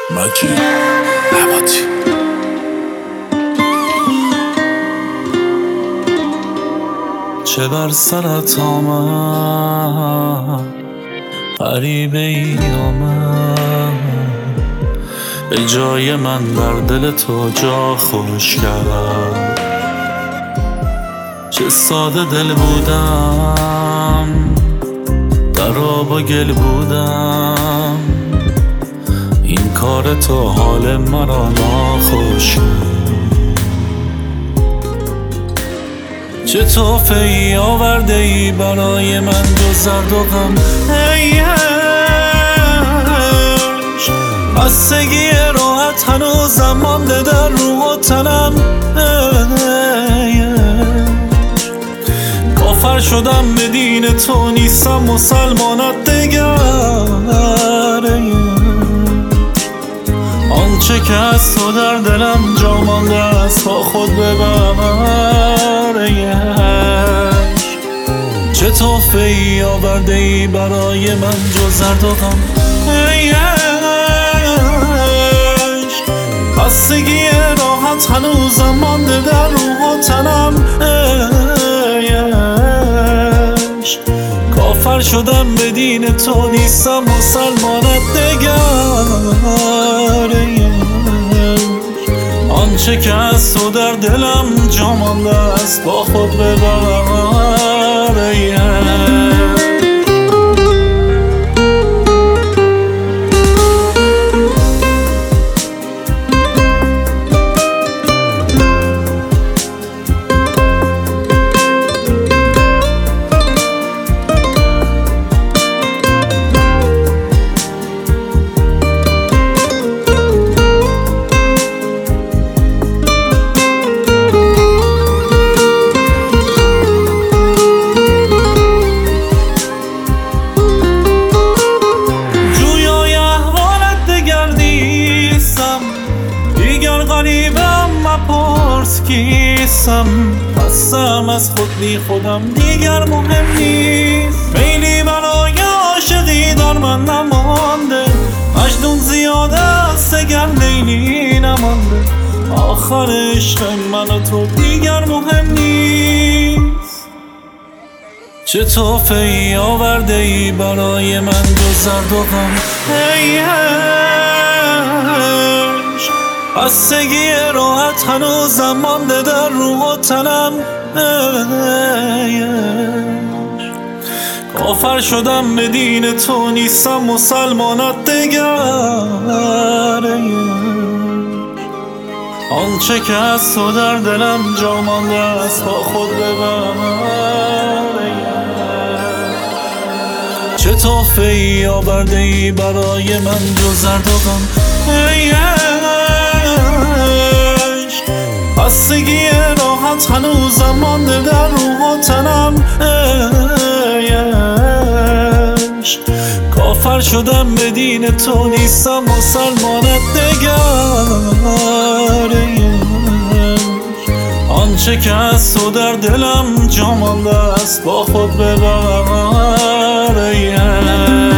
مجید نباتی. چه بر سرت آمد غریبه ای آمد، به جای من در دل تو جا خوش کرد. چه ساده دل بودم، در آب و گل بودم، این کار تو حال مرا ناخوش کرد. چه تحفه ای آورده ای برای من جز درد و غم، ای عشق بستگی راحت هنوزم مانده در روح و تنم. ای عشق کافر شدم به دین تو، نیستم مسلمانت دگر. آنچه که از تو در دلم جا مانده است با خود ببر. ای عشق چه تحفه ای آورده ای برای من جز درد و غم، ای عشق بستگی راحت هنوزم مانده در روح و تنم. ای عشق کافر شدم به دین تو، نیستم مسلمانت دگر. آنچه که از تو در دلم جا مانده است با خود ببر. ای غریبم مپرس کیستم، خستم از خود بی خودم دیگر مهم نیست. میلی برای عاشقی در من نمانده، مجنون زیاده است اگر لیلی نمانده. آخر عشق من و تو دیگر مهم نیست. چه تحفه ای آورده ای برای من جز درد و غم، ای بستگی راحت هنوزم مانده در روح و تنم. ای عشق کافر شدم به دین تو، نیستم مسلمانت دگر. آنچه که از تو در دلم جا مانده است با خود ببر. چه تحفه ای آورده ای برای من جز درد و غم، ای بستگی راحت هنوزم مانده در روح و تنم. ای عشق کافر شدم به دین تو، نیستم مسلمانت دگر. آنچه که از تو در دلم جا مانده است با خود ببر.